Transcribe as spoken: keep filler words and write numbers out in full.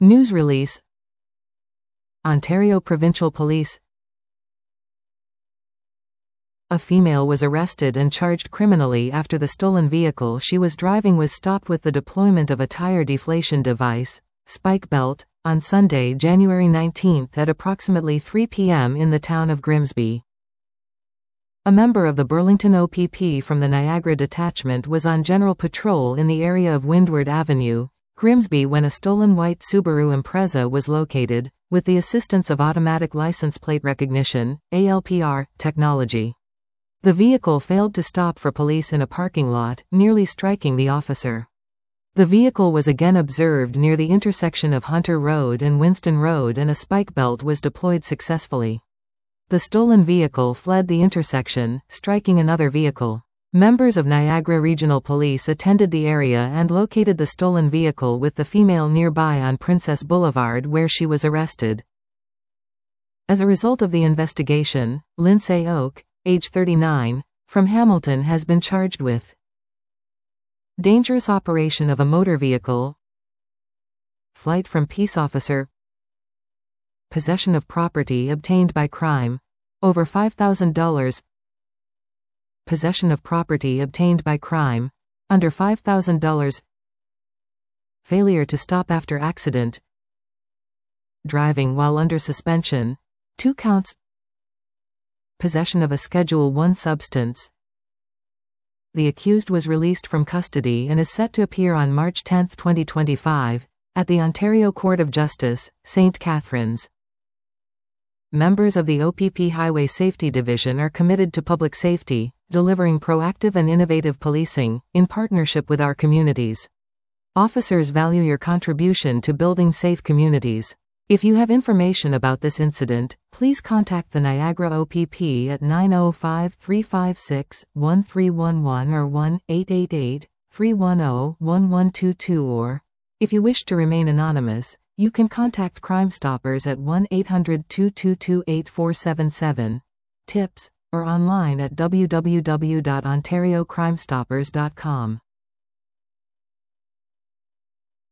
News release. Ontario Provincial Police. A female was arrested and charged criminally after the stolen vehicle she was driving was stopped with the deployment of a tire deflation device, spike belt, on Sunday, January nineteenth at approximately three p m in the town of Grimsby. A member of the Burlington O P P from the Niagara Detachment was on general patrol in the area of Windward Avenue, Grimsby when a stolen white Subaru Impreza was located, with the assistance of automatic license plate recognition, A L P R, technology. The vehicle failed to stop for police in a parking lot, nearly striking the officer. The vehicle was again observed near the intersection of Hunter Road and Winston Road and a spike belt was deployed successfully. The stolen vehicle fled the intersection, striking another vehicle. Members of Niagara Regional Police attended the area and located the stolen vehicle with the female nearby on Princess Boulevard where she was arrested. As a result of the investigation, Lindsay Oak, age thirty-nine, from Hamilton has been charged with dangerous operation of a motor vehicle, flight from peace officer, possession of property obtained by crime, over five thousand dollars, possession of property obtained by crime, under five thousand dollars, failure to stop after accident, driving while under suspension, two counts, possession of a Schedule one substance. The accused was released from custody and is set to appear on March tenth, twenty twenty-five, at the Ontario Court of Justice, Saint Catharines. Members of the O P P Highway Safety Division are committed to public safety, delivering proactive and innovative policing, in partnership with our communities. Officers value your contribution to building safe communities. If you have information about this incident, please contact the Niagara O P P at nine oh five, three five six, one three one one or one eight eight eight, three one zero, one one two two or, if you wish to remain anonymous, you can contact Crime Stoppers at one eight hundred, two two two, eight four seven seven, tips, or online at w w w dot ontario crime stoppers dot com.